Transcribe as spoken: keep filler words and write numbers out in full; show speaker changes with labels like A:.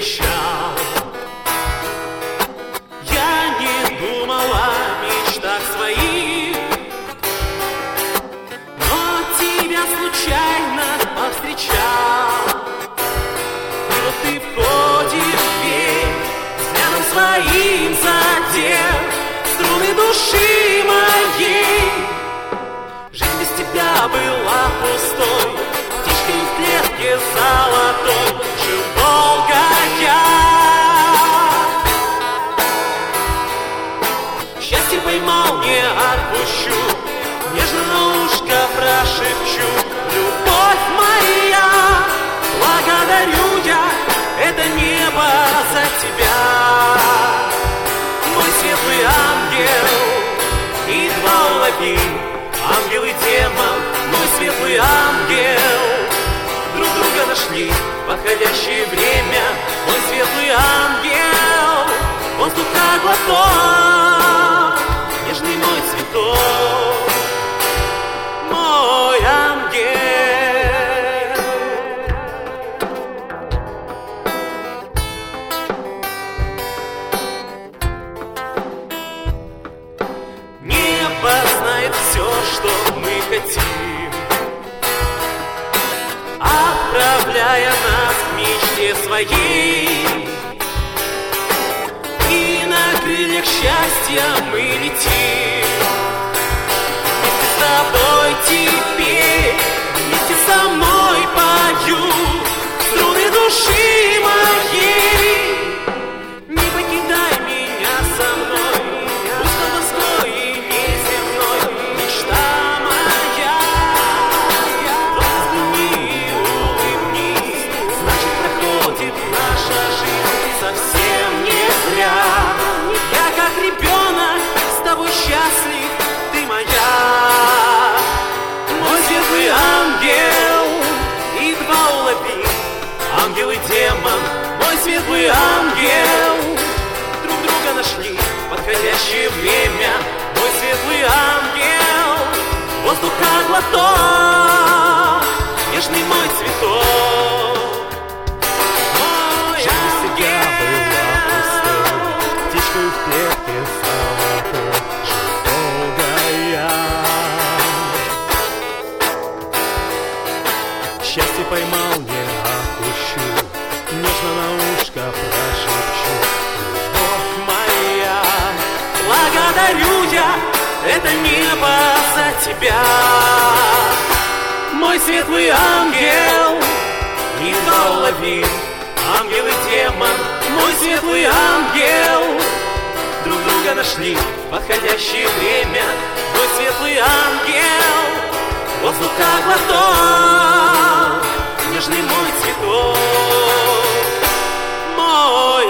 A: обещал. Я не думал о мечтах своих, но тебя случайно повстречал. И вот ты входишь в дверь, взглядом своим задел струны души моей. Жизнь без тебя была пустой, птичкой в клетке золотой жил долго я. Счастье поймал, не отпущу, нежно на ушко прошепчу: любовь моя, благодарю я это небо за тебя. Мой светлый ангел, и два улови, ангел и демон, мой светлый ангел, друг друга нашли в подходящее время. Мой светлый ангел, воздуха глоток, нежный мой цветок, мой ангел. Небо знает все, что мы хотим, отправляя нас к мечте своей. И на крыльях счастья мы летим. Вместе с тобой теперь, вместе со мной пою струны души моей. Не покидай меня со мной, пусть колдовской и неземной мечта моя. Просто взгляни и улыбнись, значит проходит наша жизнь совсем не зря. Я как ребенок с тобой счастлив, ты моя. Мой светлый ангел, и два улови, ангел и демон, мой светлый ангел, друг друга нашли в подходящее время. Мой светлый ангел, воздуха глоток, нежный мой цветок, мой ангел. Птичкой в клетке золотой жил долго я. Счастье поймал, не отпущу, нежно на ушко прошепчу: любовь моя, благодарю я это небо за тебя. Мой светлый ангел, и два улови, ангел и демон, мой светлый ангел, друг друга нашли в подходящее время. Мой светлый ангел, воздуха глоток, нежный мой цветок, мой